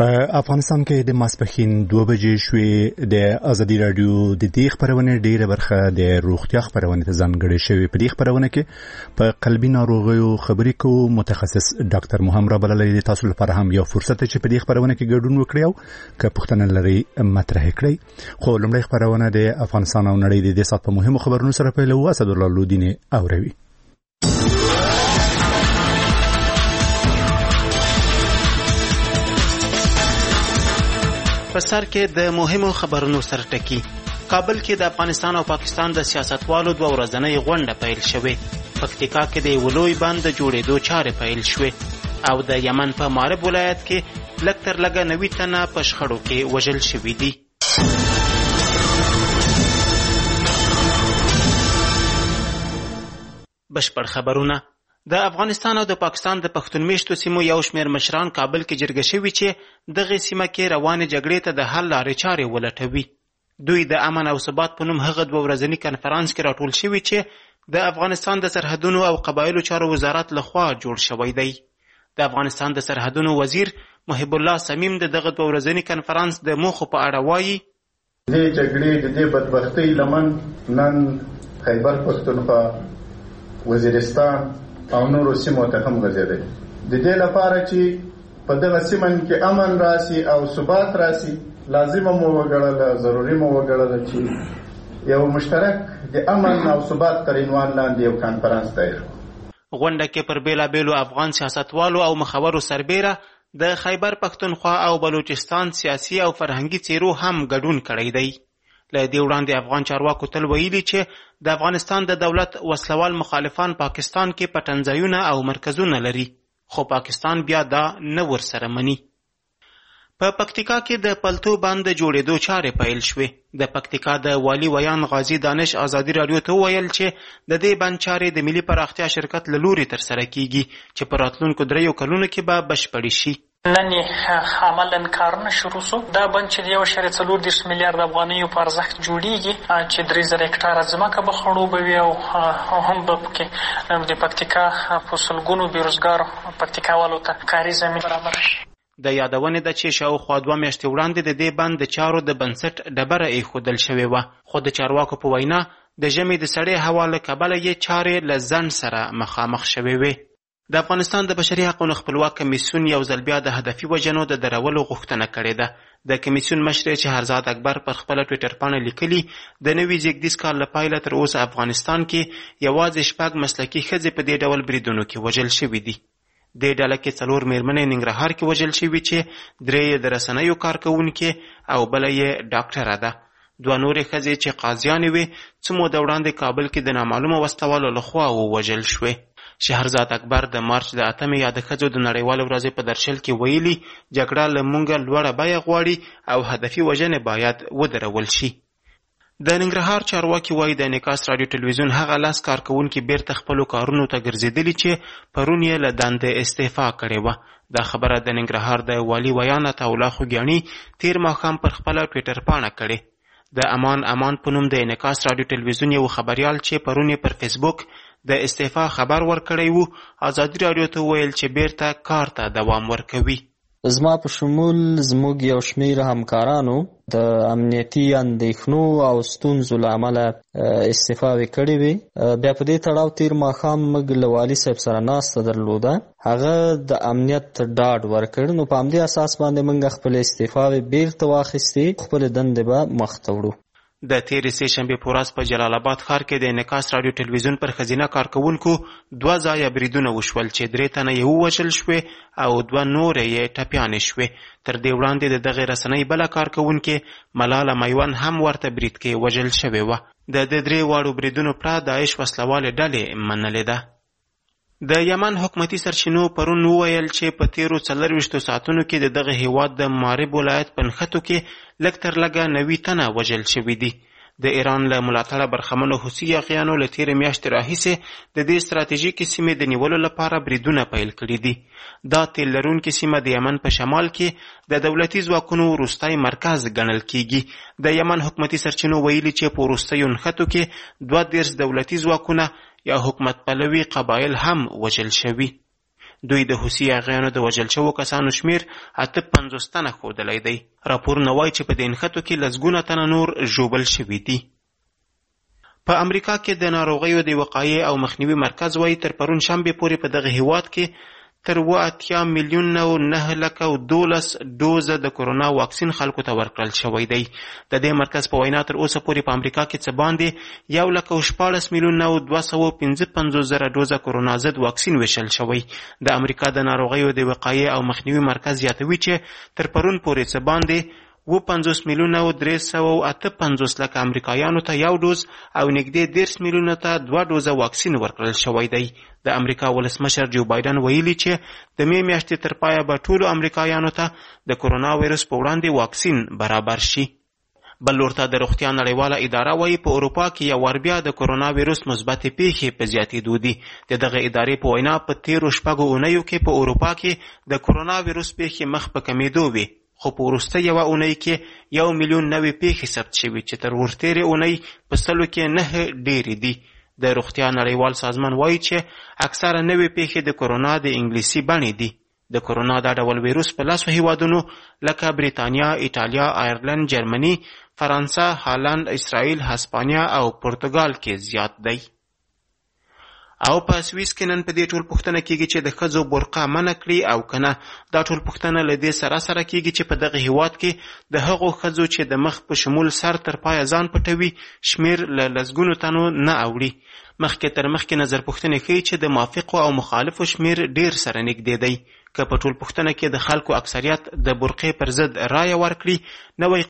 په افغانستان کې د ماسپښین 2 بجې شوې د ازادي رادیو د دې خبرونه ډیره برخه د روغتیا خبرونه ته ځانګړې شوې. په دې خبرونه کې په قلبي ناروغیو خبرې کوو. متخصص ډاکټر محمد رابللی د تاسو لپاره هم یو فرصت چې په دې خبرونه کې ګډون وکړي او که پوښتنه لري مطرح کړئ. خو لومړی خبرونه د افغانستان او نړۍ د دې سات په مهمو خبرونو سره پیلوو. اسدالله لودینه اوروي. په سر کې د مهمو خبرونو سره ټکی. کابل کې د افغانستان او پاکستان د سیاستوالو 2 ورځنۍ غونډه پیل شوې. پکتیکا کې د ولوی بند د جوړېدو چارې پیل شوې او د یمن په مارب ولایت کې لږ تر لږه 90 تنه په شخړو کې وژل شوي دي. بشپړ خبرونه. د افغانستان او د پاکستان د پښتون میشتو سیمو یو شمېر مشران کابل کې جرګه شوي چې دغه سیمه کې روانې جګړې ته د حل لارې چارې ولټوي. دوی د امن او ثبات په نوم هغه 2 ورځني کنفرانس کې راټول شوي چې د افغانستان د سرحدونو او قبایلو چارو وزارت لخوا جوړ شوی دی. د افغانستان د سرحدونو وزیر محب الله سمیم دغه 2 ورځني کنفرانس د موخو په اړه وایي: دې جګړې د دې بدبختۍ لمن نن خیبر پښتونخوا، وزیرستان او نورو سیمو ته هم غځېدل. د دې لپاره چې په دغه سیمه کې امن راسي او ثبات راسي، لازمه مو وګڼله، ضروري مو وګڼله چې یو مشترک د امن او ثبات تر عنوان لاندې یو کنفرانس دایر. غونډه کې پر بیلابیلو افغان سیاستوالو او مخورو سربیره د خیبر پښتونخوا او بلوچستان سیاسي او فرهنګي څیرو هم ګډون کړی دی. له دې وړاندې افغان چارواکو تل ویلي چې د افغانستان د دولت وسلوال مخالفان پاکستان کې پټنځایونه او مرکزونه لري، خو پاکستان بیا دا نه ورسره مني. په پکتیکا کې د پلتو بند جوړېدو چارې پیل شوې. د پکتیکا د والي ویان غازی دانش ازادي رادیو ته وویل چې د دې بند چارې د ملي پراختیا شرکت له لوري ترسره کیږي چې په راتلونکو 3 کلونو کې به بشپړې شي. نن عملاً کارونه شروع شو. دا بند چې د 1.4 میلیارد افغانیو په ارزښت جوړیږي چې 3000 هکټاره ځمکه به خړوبوي او هم به پکې د پکتیکا په سلګونو بېروزګارو پکتیکاوالو ته کاري زمین برابر شي. د یادونې ده چې شاوخوا 2 میاشتې وړاندې د دې بند د چارو د بنسټ ډبره ایښودل شوې وه، خو د چارواکو په وینا د ژمي د سړې هوا له کبله یې چارې له ځنډ سره مخامخ شوې وې. د افغانستان د بشري حقوقو خپلواک کمیسیون یو ځل بیا د هدفي وژنو د درولو غوښتنه کړې ده. د کمیسیون مشر چهرزاد اکبر پر خپله ټویټر پاڼه لیکلي د نوي زیږدیز کال له پیله تر اوسه افغانستان کې یوازې 6 مسلکي ښځې په دې ډول بریدونو کې وژل شوي دي. دې ډله کې 4 مېرمنې ننګرهار کې وژل شوي چې 3 یې د رسنیو کارکوونکې او بله یې ډاکټره ده. 2 نورې ښځې چې قاضیانې وې څه موده وړاندې کابل کې د نامعلومه وسلوالو لخوا ووژل شوې. شهرزاد اکبر د مارچ د 8 یا د ښځو د نړیوالې ورځې په درشل کې ویلي جګړه له موږ لوړه بیه غواړي او هدفي وژنې باید ودرول شي. د ننګرهار چارواکي وایي د انعکاس راډیو ټلویزیون هغه 10 کارکوونکي بیرته خپلو کارونو ته ګرځېدلي چې پرون یې له دندې استعفا کړې وه. دا خبره د ننګرهار د والي ویان عطاالله خوږیاڼي تیر ماښام پر خپله ټویټر پاڼه کړې. د امان په نوم د انعکاس راډیو ټلویزیون یو خبریال چې پرون یې پر فیسبوک د استعفا خبر ورکړی وو، ازادي رادیو ته ویل چې بیرته کار ته دوام ورکوي. زما په شمول زموږ یو شمېر همکارانو د امنیتي اندېښنو او ستونزو له امله استعفاوې کړې وې. بیا په دې تړاو تیر ماښام موږ له والي صاحب سره ناسته درلوده. هغه د امنیت ډاډ ورکړ، نو په همدې اساس باندې موږ خپل استعفاوې بیرته واخیستې، خپل دندې به مخ ته وړو. د تیرې سې شنبې په ورځ په جلال آباد ښار کې د انعکاس راډیو ټلویزیون پر ښځینه کارکوونکو 2 ځایه بریدونه وشول چې 3 تنه یې ووژل شوې او 2 نورې یې ټپیانې شوې. تر دې وړاندې د دغې رسنۍ بله کارکوونکې ملاله میوند هم ورته برید کې وژل شوې وه. د 3 واړو بریدونو پرته داعش وسلوالې ډلې منلې ده. د یمن حکومتي سرچینو پرون وویل چې په تیرو 24 ساعتونو کې د دغه هیواد د مارب ولایت په نښتو کې لږ تر لږه 90 تنه وژل شوي دي. د ایران له ملاتړه برخمنو حوثي یاغیانو له تیرې میاشتې راهیسې د دې ستراتیژیکې سیمې د نیولو لپاره بریدونه پیل کړي دي. دا تیل لرونکې سیمه د یمن په شمال کې د دولتي ځواکونو وروستی مرکز ګڼل کیږي. د یمن حکومتي سرچینو ویلي چې په وروستیو نښتو کې 32 دولتي ځواکونه یا حکومت پلوي قبایل هم وژل شوي. دوی د حوثي اغیانو د وژل شوو کسانو شمیر 58 تنه ښودلی دی. راپورونه وایي چې په دې نښتو کې لسګونه تنه نور ژوبل شوي دي. په امریکا کې د ناروغیو د وقایې او مخنیوي مرکز وایي تر پرون شنبې پورې په دغه هیواد کې تر 80 میلیون 912 ډوزه د کورونا واکسین خلکو ته ورکړل شوی دی. د دې مرکز په وینا تر اوسه پورې په امریکا کې څه باندې 114 میلیون 255 زره ډوزه کورونا ضد واکسین ویشل شوی. د امریکا د ناروغیو د وقایې او مخنیوي مرکز زیاتوي چې تر پرون پورې څه باندې 50 میلیون 358 لکه امریکایانو ته یو ډوز او نږدې 10 میلیون ته 2 ډوزه واکسین ورکړل شوی دی. د امریکا ولسمشر جو بایدن ویلي چې د می میاشتې تر پایه به ټولو امریکایانو ته د کورونا وایرس په وړاندې واکسین برابر شي. بل لورته د روغتیا نړیواله اداره وایي په اروپا کې یو ور بیا د کورونا وایرس مثبتې پیښې په زیاتېدو دي. د دغه ادارې په وینا په تیرو شپږو اونیو کې په اروپا کې د کورونا وایرس پیښې مخ په کمیدو وي، خو په وروسته یوه اونۍ کې 1 میلیون نوې پیښې ثبت شوي چې تر ورتېرې اونۍ په 100 کې 9 ډېرې دي. د روغتیا نړیوال سازمان وایي چې اکثره نوې پیښې د کورونا د انګلیسي بڼې دي. د کورونا دا ډول ویروس په 10 هیوادونو لکه بریتانیا، ایټالیا، آیرلند، جرمني، فرانسه، هالند، اسرائیل، هسپانیا او پرتګال کې زیات دی. او په سویس کې نن په دې ټول پوښتنه کیږي چې د ښځو برقه منع کړي او کنه. دا ټول پوښتنه له دې سره کیږي چې په دغه هیواد کې د هغو ښځو چې د مخ په شمول سر تر پایه ځان پټوي شمیر له لسګونو تنو نه اوړي. مخکې تر مخکې نظر پوښتنې ښیي چې د موافقو او مخالفو شمیر ډیر سره نږدې دی. که په ټول پوښتنه کې د خلکو اکثریت د برقې پر ضد رایه ورکړي، نوی